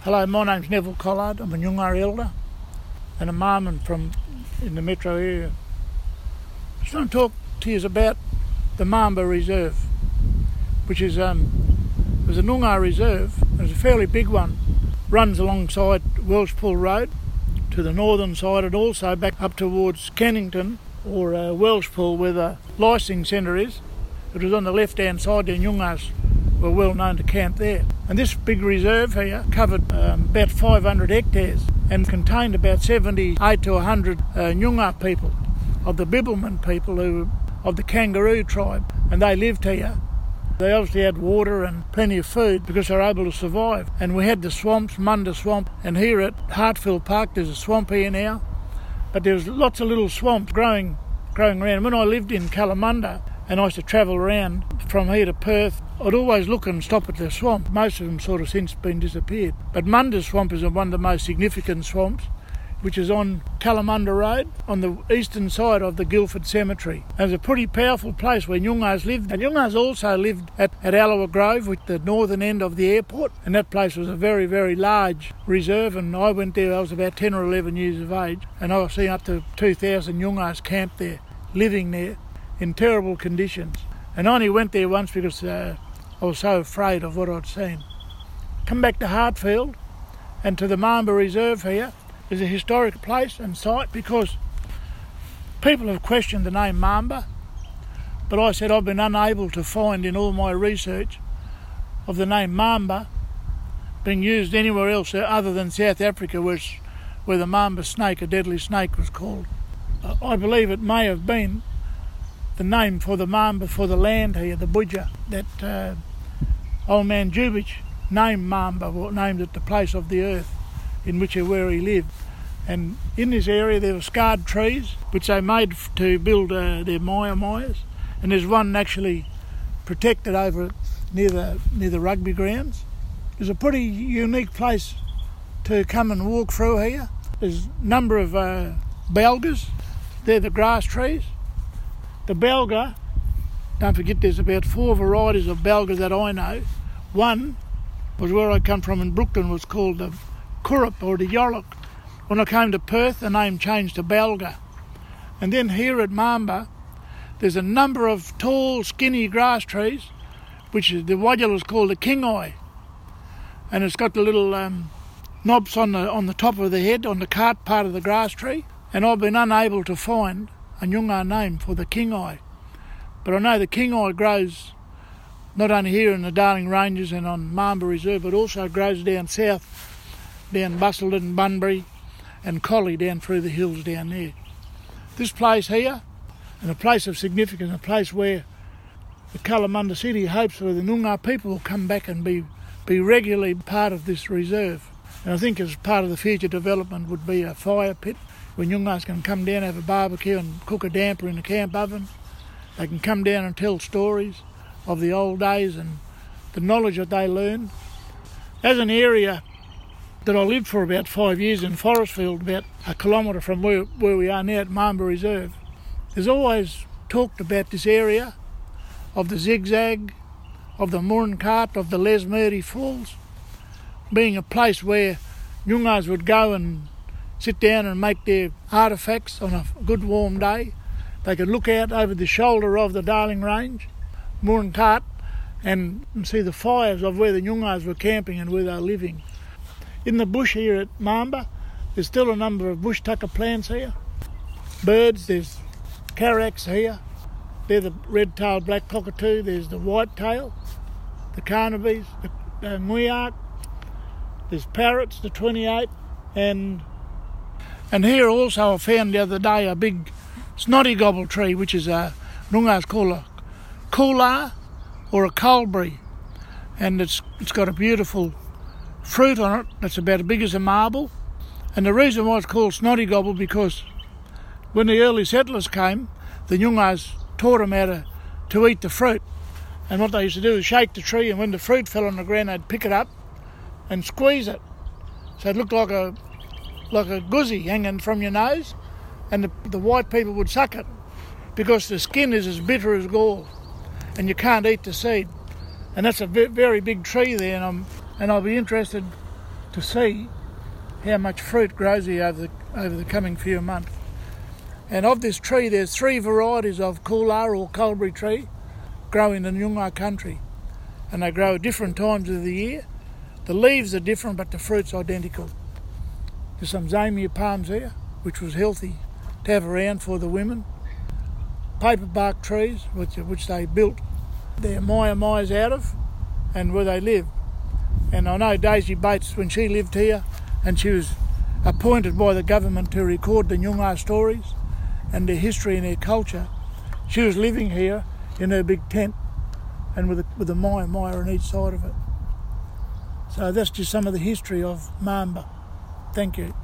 Hello, my name's Neville Collard. I'm a Noongar elder and a Marmon from in the metro area. I just want to talk to you about the Mamba Reserve, which is there's a Noongar reserve. It's a fairly big one. Runs alongside Welshpool Road to the northern side and also back up towards Kennington or Welshpool where the licensing centre is. It was on the left-hand side. The Noongars were well known to camp there. And this big reserve here covered about 500 hectares and contained about 78 to 100 Noongar people, of the Bibbulmun people who of the Kangaroo tribe, and they lived here. They obviously had water and plenty of food because they were able to survive. And we had the swamps, Munda Swamp, and here at Hartfield Park there's a swamp here now, but there's lots of little swamps growing around. When I lived in Kalamunda and I used to travel around from here to Perth, I'd always look and stop at the swamp. Most of them sort of since been disappeared. But Munda Swamp is one of the most significant swamps, which is on Kalamunda Road on the eastern side of the Guildford Cemetery. And it's a pretty powerful place where Noongars lived. And Noongars also lived at Alloa Grove, which the northern end of the airport, and that place was a very, very large reserve. And I went there, I was about 10 or 11 years of age, and I was seeing up to 2,000 Noongars camped there, living there in terrible conditions. And I only went there once because I was so afraid of what I'd seen. Come back to Hartfield and to the Mamba Reserve here. Is a historic place and site because people have questioned the name Mamba, but I said I've been unable to find in all my research of the name Mamba being used anywhere else other than South Africa, where the Mamba snake, a deadly snake, was called. I believe it may have been the name for the Mamba, for the land here, the Budja, that old man Jubich named Mamba, or named it the place of the earth in where he lived. And in this area there were scarred trees which they made to build their Maya, and there's one actually protected over near the rugby grounds. It's a pretty unique place to come and walk through here. There's a number of belgas. They're the grass trees. The belga, don't forget there's about 4 varieties of belga that I know. One was where I come from in Brooklyn, was called the Kurup or the Yorluk. When I came to Perth, the name changed to Belga. And then here at Mamba, there's a number of tall, skinny grass trees, which the Wadjal is called the King-Eye. And it's got the little knobs on the top of the head, on the cart part of the grass tree. And I've been unable to find a Noongar name for the King-Eye. But I know the King-Eye grows not only here in the Darling Ranges and on Mamba Reserve, but also grows down south, down Busselton, Bunbury and Collie, down through the hills down there. This place here, and a place of significance, a place where the Kalamunda City hopes where the Noongar people will come back and be regularly part of this reserve. And I think as part of the future development would be a fire pit where Noongars can come down, have a barbecue and cook a damper in the camp oven. They can come down and tell stories of the old days and the knowledge that they learned. As an area that I lived for about 5 years in Forestfield, about a kilometre from where we are now at Mamba Reserve, there's always talked about this area of the Zigzag, of the Murrencart, of the Lesmurdy Falls, being a place where Noongars would go and sit down and make their artefacts on a good warm day. They could look out over the shoulder of the Darling Range, Murrencart, and see the fires of where the Noongars were camping and where they were living. In the bush here at Mamba, there's still a number of bush tucker plants here. Birds, there's carracks here. They're the red-tailed black cockatoo. There's the white-tail, the carnabees, the nguiark. There's parrots, the 28. And here also I found the other day a big snotty gobble tree, which is a Noongars call a coolar or a coalberry. And it's got a beautiful fruit on it that's about as big as a marble. And the reason why it's called snotty gobble, because when the early settlers came, the Noongars taught them how to eat the fruit. And what they used to do is shake the tree, and when the fruit fell on the ground, they'd pick it up and squeeze it. So it looked like a guzzy hanging from your nose, and the white people would suck it because the skin is as bitter as gall and you can't eat the seed. And that's a very big tree there, and I'll be interested to see how much fruit grows here over the coming few months. And of this tree, there's 3 varieties of Coolar or Culberry tree grow in the Nyungar country, and they grow at different times of the year. The leaves are different, but the fruit's identical. There's some Zamia palms here, which was healthy to have around for the women. Paper bark trees, which they built their Maya out of, and where they live. And I know Daisy Bates, when she lived here, and she was appointed by the government to record the Nyungar stories and their history and their culture, she was living here in her big tent and with a Maya on each side of it. So that's just some of the history of Mamba. Thank you.